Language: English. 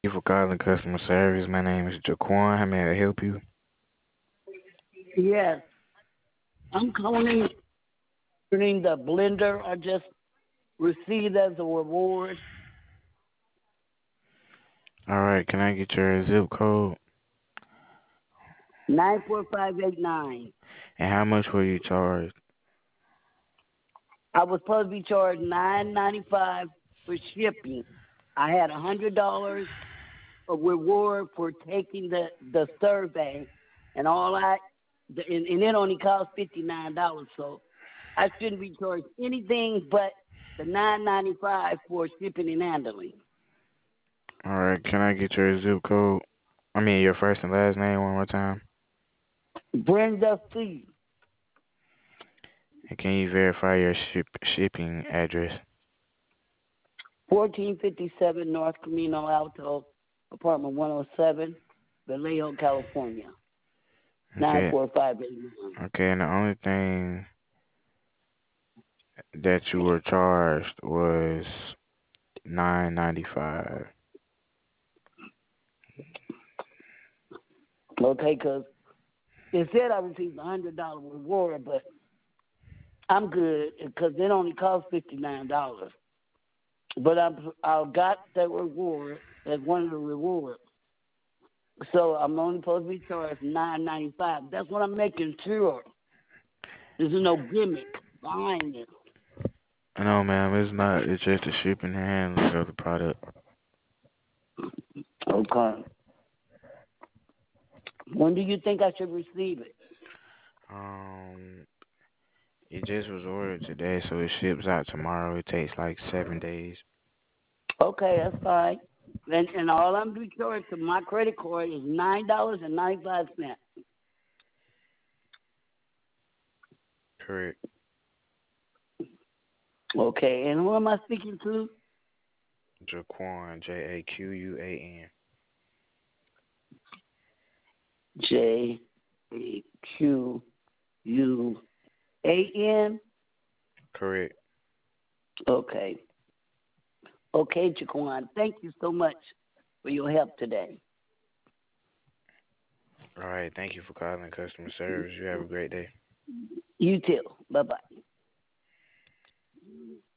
Thank you for calling customer service. My name is Jaquan. How may I help you? Yes, I'm calling concerning the blender I just received as a reward. All right, can I get your zip code? 94589. And how much were you charged? I was supposed to be charged $9.95 for shipping. I had $100 of reward for taking the survey, and and it only cost $59. So I shouldn't be charged anything but the $9.95 for shipping and handling. All right, can I get your zip code? I mean, your first and last name one more time. Brenda C. And can you verify your shipping address? 1457 North Camino Alto, apartment 107, Vallejo, California, Okay. 94581. Okay, and the only thing that you were charged was $9.95. Okay, because it said I received $100 reward, but I'm good because it only cost $59. But I got that reward as one of the rewards. So I'm only supposed to be charged $9.95. That's what I'm making sure. There's no gimmick behind it. No, ma'am, it's not. It's just the shipping and handling of the product. Okay. When do you think I should receive it? Um, it just was ordered today, so it ships out tomorrow. It takes like 7 days. Okay, that's fine. And all I'm be charged to my credit card is $9.95. Correct. Okay, and who am I speaking to? Jaquan, Jaquan. Jaquan. Correct. Okay. Okay, Jaquan. Thank you so much for your help today. All right. Thank you for calling customer service. You have a great day. You too. Bye bye.